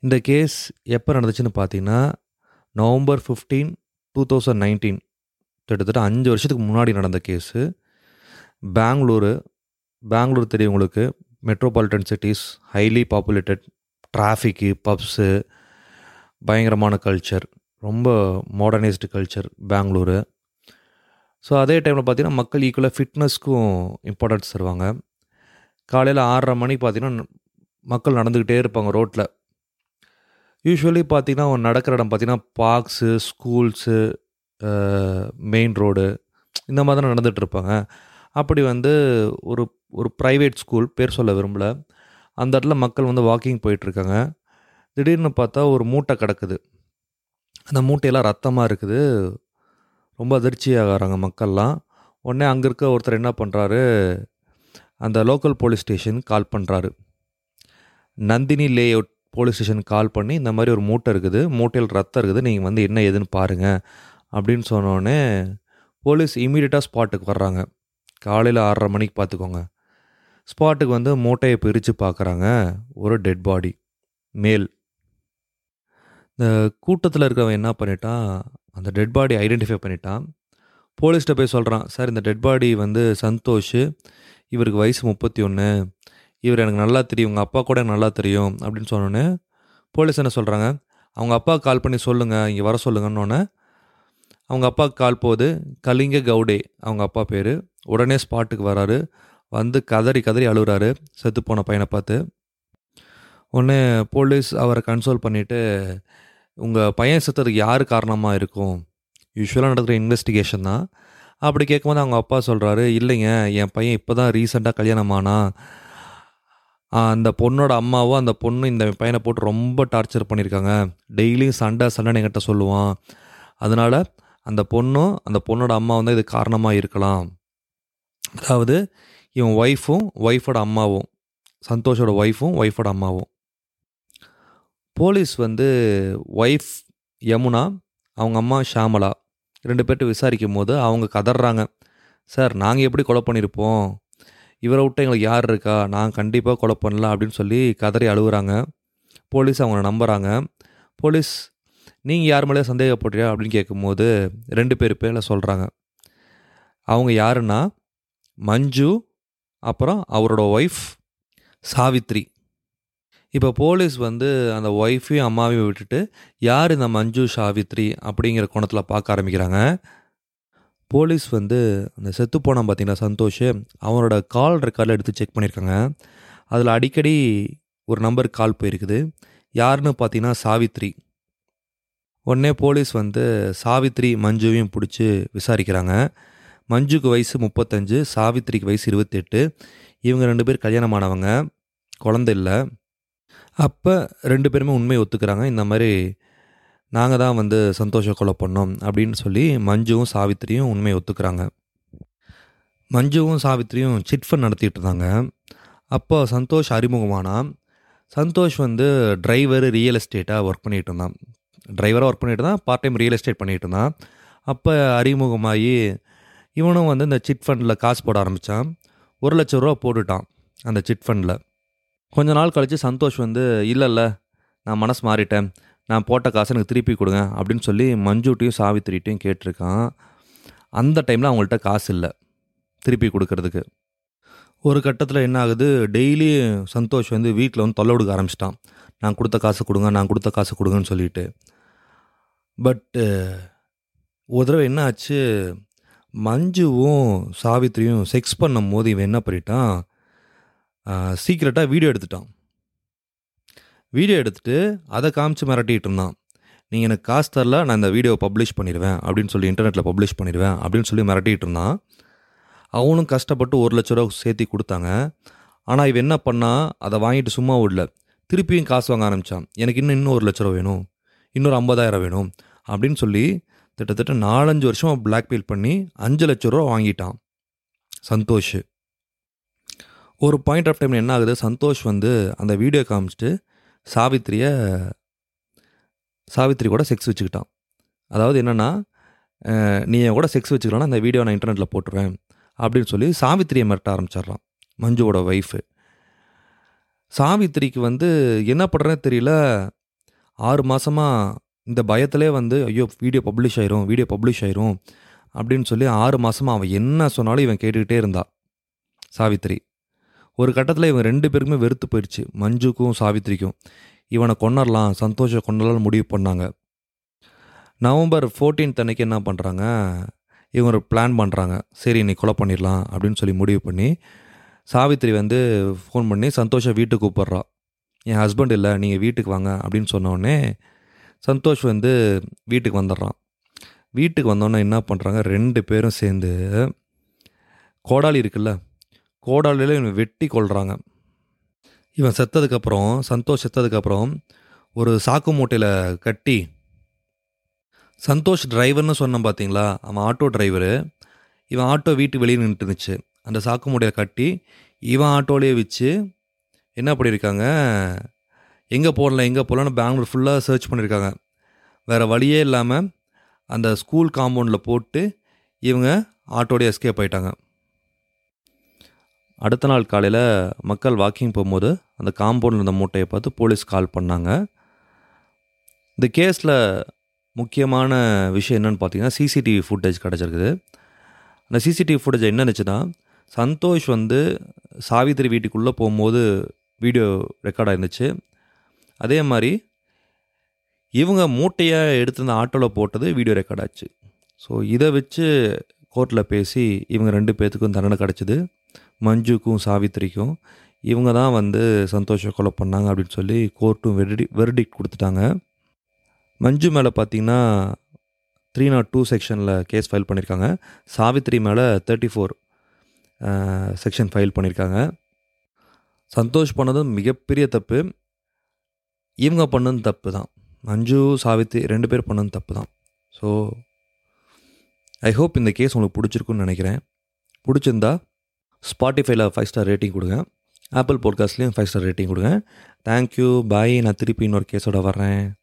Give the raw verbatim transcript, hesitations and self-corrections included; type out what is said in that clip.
இந்த கேஸ் எப்போ நடந்துச்சுன்னு பார்த்தீங்கன்னா, நவம்பர் பதினைந்து, இரண்டாயிரத்து பத்தொன்பது கிட்டத்தட்ட அஞ்சு வருஷத்துக்கு முன்னாடி நடந்த கேஸு. பெங்களூரு பெங்களூர் தெரியும் உங்களுக்கு. Metropolitan cities, highly populated, traffic, pubs, பயங்கரமான கல்ச்சர், ரொம்ப மாடர்னைஸ்டு கல்ச்சர் பெங்களூரு. ஸோ அதே டைமில் பார்த்தீங்கன்னா, மக்கள் ஈக்குவலாக ஃபிட்னஸ்க்கும் இம்பார்ட்டன்ஸ் தருவாங்க. காலையில் ஆறரை மணி பார்த்தீங்கன்னா, மக்கள் நடந்துக்கிட்டே இருப்பாங்க ரோட்டில். யூஸ்வலி பார்த்தீங்கன்னா, நடக்கிற இடம் பார்த்தீங்கன்னா, பார்க்ஸு, ஸ்கூல்ஸு, மெயின் ரோடு, இந்த மாதிரி தான் நடந்துகிட்டு இருப்பாங்க. அப்படி வந்து ஒரு ஒரு ப்ரைவேட் ஸ்கூல், பேர் சொல்ல விரும்பல, அந்த இடத்துல மக்கள் வந்து வாக்கிங் போயிட்டுருக்காங்க. திடீர்னு பார்த்தா ஒரு மூட்டை கிடக்குது. அந்த மூட்டையெல்லாம் ரத்தமாக இருக்குது. ரொம்ப அதிர்ச்சியாகிறாங்க மக்கள்லாம். உடனே அங்கே இருக்க ஒருத்தர் என்ன பண்ணுறாரு, அந்த லோக்கல் போலீஸ் ஸ்டேஷனுக்கு கால் பண்ணுறாரு. நந்தினி லே அவுட் போலீஸ் ஸ்டேஷனுக்கு கால் பண்ணி, இந்த மாதிரி ஒரு மூட்டை இருக்குது, மூட்டையில் ரத்தம் இருக்குது, நீங்கள் வந்து என்ன ஏதுன்னு பாருங்கள் அப்படின்னு சொன்னோடனே போலீஸ் இமீடியட்டாக ஸ்பாட்டுக்கு வர்றாங்க. காலையில் ஆறரை மணிக்கு பார்த்துக்கோங்க. ஸ்பாட்டுக்கு வந்து மூட்டையை பிரித்து பார்க்குறாங்க. ஒரு டெட் பாடி, மேல். இந்த கூட்டத்தில் இருக்கிறவன் என்ன பண்ணிட்டான், அந்த டெட் பாடி ஐடென்டிஃபை பண்ணிட்டான். போலீஸ்கிட்ட போய் சொல்கிறான், சார் இந்த டெட் பாடி வந்து சந்தோஷ், இவருக்கு வயசு முப்பத்தி ஒன்று, இவர் எனக்கு நல்லா தெரியும், உங்கள் அப்பா கூட எனக்கு நல்லா தெரியும் அப்படின்னு சொன்னோன்னே போலீஸ் என்ன சொல்கிறாங்க, அவங்க அப்பாவுக்கு கால் பண்ணி சொல்லுங்கள், இங்கே வர சொல்லுங்கன்னொன்னே அவங்க அப்பாவுக்கு கால் போகுது. கலிங்க கவுடே அவங்க அப்பா பேர். உடனே ஸ்பாட்டுக்கு வராரு. வந்து கதறி கதறி அழுகுறாரு செத்துப்போன பையனை பார்த்து. உடனே போலீஸ் அவரை கன்சோல் பண்ணிவிட்டு, உங்கள் பையன் செத்ததுக்கு யார் காரணமாக இருக்கும், யூஸ்வலாக நடக்கிற இன்வெஸ்டிகேஷன் தான். அப்படி கேட்கும்போது அவங்க அப்பா சொல்கிறாரு, இல்லைங்க, என் பையன் இப்போ தான் ரீசெண்டாக கல்யாணம் ஆனா, அந்த பொண்ணோட அம்மாவும் அந்த பொண்ணு இந்த பையனை போட்டு ரொம்ப டார்ச்சர் பண்ணியிருக்காங்க. டெய்லியும் சண்டை சண்டைன்னு என்கிட்ட சொல்லுவான். அதனால் அந்த பொண்ணும் அந்த பொண்ணோட அம்மாவும் தான் இது காரணமாக இருக்கலாம். அதாவது இவன் ஒய்ஃபும் ஒய்ஃபோட அம்மாவும், சந்தோஷோட ஒய்ஃபும் ஒய்ஃபோட அம்மாவும். போலீஸ் வந்து ஒய்ஃப் யமுனா, அவங்க அம்மா ஷாமலா, ரெண்டு பேர்கிட்ட விசாரிக்கும் போது அவங்க கதறாங்க, சார் நாங்கள் எப்படி கொலை பண்ணியிருப்போம், இவரை விட்டு எங்களுக்கு யார் இருக்கா, நான் கண்டிப்பாக கொலை பண்ணல அப்படின்னு சொல்லி கதறி அழுகுறாங்க. போலீஸ் அவங்கள நம்புகிறாங்க. போலீஸ், நீங்கள் யார் மேலே சந்தேகப்படுறியா அப்படின்னு கேட்கும்போது ரெண்டு பேர் பேரில் சொல்கிறாங்க. அவங்க யாருன்னா மஞ்சு, அப்புறம் அவரோட ஒய்ஃப் சாவித்ரி. இப்போ போலீஸ் வந்து அந்த ஒய்ஃபையும் அம்மாவையும் விட்டுட்டு யார் இந்த மஞ்சு சாவித்ரி அப்படிங்கிற கோணத்தில் பார்க்க ஆரம்பிக்கிறாங்க. போலீஸ் வந்து அந்த செத்து போனான் பார்த்தீங்கன்னா சந்தோஷ், அவனோட கால் ரெக்கார்டில் எடுத்து செக் பண்ணியிருக்காங்க. அதில் அடிக்கடி ஒரு நம்பருக்கு கால் போயிருக்குது. யாருன்னு பார்த்தீங்கன்னா சாவித்ரி. உடனே போலீஸ் வந்து சாவித்ரி மஞ்சுவையும் பிடிச்சி விசாரிக்கிறாங்க. மஞ்சுக்கு வயசு முப்பத்தஞ்சு, சாவித்ரிக்கு வயசு இருபத்தெட்டு. இவங்க ரெண்டு பேர் கல்யாணமானவங்க, குழந்தை இல்லை. அப்போ ரெண்டு பேருமே உண்மையை ஒத்துக்கிறாங்க. இந்த மாதிரி நாங்கள் தான் வந்து சந்தோஷ கொலை பண்ணோம் அப்படின்னு சொல்லி மஞ்சுவும் சாவித்திரியும் உண்மையை ஒத்துக்கிறாங்க. மஞ்சுவும் சாவித்திரியும் சிட் ஃபண்ட் நடத்திட்டு இருந்தாங்க. அப்போ சந்தோஷ் அறிமுகமானா. சந்தோஷ் வந்து டிரைவர், ரியல் எஸ்டேட்டாக ஒர்க் பண்ணிகிட்டு இருந்தான். டிரைவராக ஒர்க் பண்ணிட்டு தான் பார்ட் டைம் ரியல் எஸ்டேட் பண்ணிகிட்டு இருந்தான். அப்போ அறிமுகமாகி இவனும் வந்து இந்த சிட் ஃபண்டில் காசு போட ஆரம்பித்தான். ஒரு லட்ச ரூபா போட்டுட்டான் அந்த சிட் ஃபண்டில். கொஞ்ச நாள் கழித்து சந்தோஷ் வந்து, இல்லை இல்லை நான் மனசு மாறிட்டேன், நான் போட்ட காசை எனக்கு திருப்பி கொடுங்க அப்படின்னு சொல்லி மஞ்சுட்டையும் சாவித்திரிட்டையும் கேட்டிருக்கான். அந்த டைமில் அவங்கள்ட்ட காசு இல்லை திருப்பி கொடுக்கறதுக்கு. ஒரு கட்டத்தில் என்ன ஆகுது, டெய்லி சந்தோஷ் வந்து வீட்டில் வந்து தொல்லை கொடுக்க ஆரம்பிச்சிட்டான். நான் கொடுத்த காசு கொடுங்க, நான் கொடுத்த காசு கொடுங்கன்னு சொல்லிட்டு. பட்டு ஒரு தடவை என்ன ஆச்சு, மஞ்சுவும் சாவித்திரியும் செக்ஸ் பண்ணும் போது இவன் என்ன பண்ணிட்டான், சீக்கிரட்டாக வீடியோ எடுத்துட்டான். வீடியோ எடுத்துகிட்டு அதை காமிச்சு மிரட்டிகிட்டு இருந்தான். நீங்கள் எனக்கு காசு தரல, நான் இந்த வீடியோவை பப்ளிஷ் பண்ணிடுவேன் அப்படின்னு சொல்லி, இன்டர்நெட்டில் பப்ளிஷ் பண்ணிடுவேன் அப்படின்னு சொல்லி மிரட்டிகிட்டு இருந்தான். அவனும் கஷ்டப்பட்டு ஒரு லட்ச ரூபா சேர்த்தி கொடுத்தாங்க. ஆனால் இவன் என்ன பண்ணால், அதை வாங்கிட்டு சும்மா விடல, திருப்பியும் காசு வாங்க ஆரம்பித்தான். எனக்கு இன்னும் இன்னும் ஒரு லட்ச ரூபா வேணும், இன்னொரு ஐம்பதாயிரம் வேணும் அப்படின்னு சொல்லி கிட்டத்தட்ட நாலஞ்சு வருஷமாக பிளாக்மெயில் பண்ணி அஞ்சு லட்ச ரூபா வாங்கிட்டான் சந்தோஷ். ஒரு பாயிண்ட் ஆஃப் டைம் என்ன ஆகுது, சந்தோஷ் வந்து அந்த வீடியோ காமிச்சிட்டு சாவித்திரியை சாவித்திரி கூட செக்ஸ் வச்சுக்கிட்டான். அதாவது என்னென்னா, நீ என் கூட செக்ஸ் வச்சுக்கலான்னா அந்த வீடியோ நான் இன்டர்நெட்டில் போட்டுருவேன் அப்படின்னு சொல்லி சாவித்திரியை மிரட்ட ஆரம்பிச்சிட்றான் மஞ்சுவோட ஒய்ஃபு. சாவித்திரிக்கு வந்து என்ன பண்ணுறேன்னு தெரியல, ஆறு மாதமாக இந்த பயத்திலே வந்து ஐயோ வீடியோ பப்ளிஷ் ஆயிரும் வீடியோ பப்ளிஷ் ஆயிரும் அப்படின்னு சொல்லி ஆறு மாதமாக அவன் என்ன சொன்னாலும் இவன் கேட்டுக்கிட்டே இருந்தா சாவித்திரி. ஒரு கட்டத்தில் இவங்க ரெண்டு பேருக்குமே வெறுத்து போயிடுச்சு, மஞ்சுக்கும் சாவித்திரிக்கும். இவனை கொன்னரலாம், சந்தோஷை கொன்னரலாம்னு முடிவு பண்ணாங்க. நவம்பர் ஃபோர்டீன்த் அன்னைக்கு என்ன பண்ணுறாங்க, இவங்க ஒரு பிளான் பண்ணுறாங்க. சரி நீ கொலை பண்ணிடலாம் அப்படின்னு சொல்லி முடிவு பண்ணி சாவித்திரி வந்து ஃபோன் பண்ணி சந்தோஷை வீட்டுக்கு கூப்பிட்றா. என் ஹஸ்பண்ட் இல்லை, நீங்கள் வீட்டுக்கு வாங்க அப்படின்னு சொன்னோடனே சந்தோஷ் வந்து வீட்டுக்கு வந்துடுறான். வீட்டுக்கு வந்தோடனே என்ன பண்ணுறாங்க, ரெண்டு பேரும் சேர்ந்து கோடாலி இருக்குல்ல, கோடாலியில் இவன் வெட்டி கொள்கிறாங்க. இவன் செத்ததுக்கப்புறம், சந்தோஷ் செத்ததுக்கப்புறம் ஒரு சாக்கு மூட்டையில் கட்டி, சந்தோஷ் டிரைவர்னு சொன்னேன் பார்த்தீங்களா, அவன் ஆட்டோ டிரைவரு. இவன் ஆட்டோ வீட்டு வெளியே நின்றுட்டு இருந்துச்சு. அந்த சாக்கு மூட்டையை கட்டி இவன் ஆட்டோலேயே வச்சு என்ன பண்ணியிருக்காங்க, எங்கே போடல எங்கே போடலான்னு பெங்களூர் ஃபுல்லாக சர்ச் பண்ணியிருக்காங்க. வேறு வழியே இல்லாமல் அந்த ஸ்கூல் காம்பவுண்டில் போட்டு இவங்க ஆட்டோடைய எஸ்கேப் ஆகிட்டாங்க. அடுத்த நாள் காலையில் மக்கள் வாக்கிங் போகும்போது அந்த காம்பவுண்டில் இருந்த மூட்டையை பார்த்து போலீஸ் கால் பண்ணாங்க. இந்த கேஸில் முக்கியமான விஷயம் என்னென்னு பார்த்தீங்கன்னா, சிசிடிவி ஃபுட்டேஜ் கிடச்சிருக்குது. அந்த சிசிடிவி ஃபுட்டேஜ் என்ன இருந்துச்சுன்னா, சந்தோஷ் வந்து சாவித்திரி வீட்டுக்குள்ளே போகும்போது வீடியோ ரெக்கார்டாக இருந்துச்சு. அதே மாதிரி இவங்க மூட்டையை எடுத்து அந்த ஆட்டோவில் போட்டது வீடியோ ரெக்கார்ட் ஆச்சு. ஸோ இதை வச்சு கோர்ட்டில் பேசி இவங்க ரெண்டு பேர்த்துக்கும் தண்டனை கிடச்சிது. மஞ்சுக்கும் சாவித்திரிக்கும் இவங்க தான் வந்து சந்தோஷை கொலை பண்ணாங்க அப்படின்னு சொல்லி கோர்ட்டும் வெர்டி வெர்டிக்ட் கொடுத்துட்டாங்க. மஞ்சு மேலே பார்த்திங்கன்னா த்ரீ நாட் டூ செக்ஷனில் கேஸ் ஃபைல் பண்ணியிருக்காங்க. சாவித்திரி மேலே தேர்ட்டி ஃபோர் செக்ஷன் ஃபைல் பண்ணியிருக்காங்க. சந்தோஷ் பண்ணதும் மிகப்பெரிய தப்பு, இவங்க பண்ணதும் தப்பு தான். மஞ்சு சாவித்திரி ரெண்டு பேர் பண்ணதும் தப்பு தான். ஸோ ஐ ஹோப் இந்த கேஸ் உங்களுக்கு பிடிச்சிருக்குன்னு நினைக்கிறேன். பிடிச்சிருந்தா ஸ்பாட்டிஃபைல ஃபைவ் ஸ்டார் ரேட்டிங் கொடுங்க, ஆப்பிள் பாட்காஸ்ட்லேயும் ஃபைவ் ஸ்டார் ரேட்டிங் கொடுங்க. Thank you, bye. நான் திருப்பி இன்னொரு கேஸோட வர்றேன்.